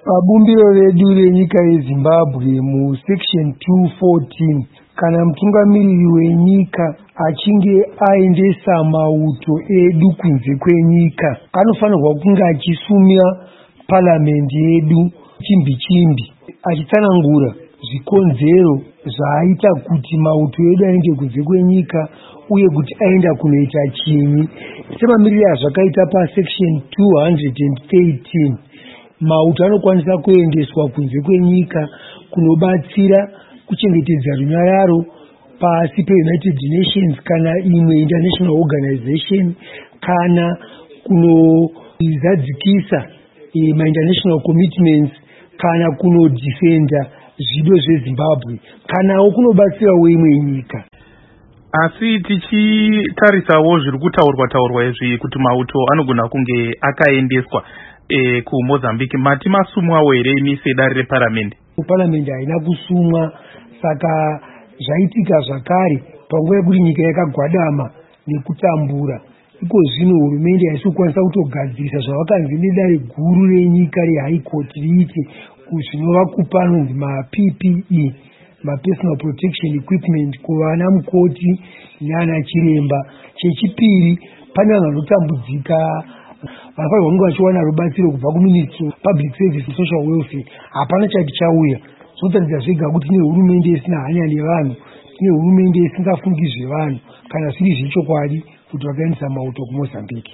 Pabumbiro redu renyika yeZimbabwe musection 214 kana mutungamiriri wenyika achinge aendesa mauto edu kunze kwenyika anofanirwa kunge achisumira paramendi yedu chimbi achitsanangura zvikonzero zvaaita kuti mauto edu aende kunze kwenyika uye kuti aenda kunoita chinyi. Semamiriro azvakaita pasection 213 mauto anokwanisa kuendeswa kunze kwenyika kunobatsira kuchengetedza runyararo pasi peUnited Nations kana imwe international organization kana kunozadzikisa international commitments kana kunodefenda zvido zveZimbabwe kanawo kunobatsirawo imwe nyika. Asi tichitarisawo zviri kutaurwa izvi kuti mauto anogona kunge akaendeswa kuMozambique, mati masumwawo here imi sedare reparamende? Paramende haina kusumwa, saka zvaitika zvakare panguva yekuti nyika yakagwadama nekutambura. Iko zvino hurumende haisi kukwanisa kutogadzirisa zvavakanzi nedare guru renyika reHigh Court riite zvinova kupa anonzi maPPE, mapersonal protection equipment kuvana mukoti nana chiremba. Chechipiri, pane vanhu vanotambudzika vanofanirwa kunge vachiwana rubatsiro kubva kuMinistry of Public Service and Social Welfare. Hapana chati chauya. Zvinotaridza zvega kuti tine hurumende isina hanya nevanhu, tine hurumende isingafungi zvevanhu kana zviri zvechokwadi kuti vakaendesa mauto kuMozambique.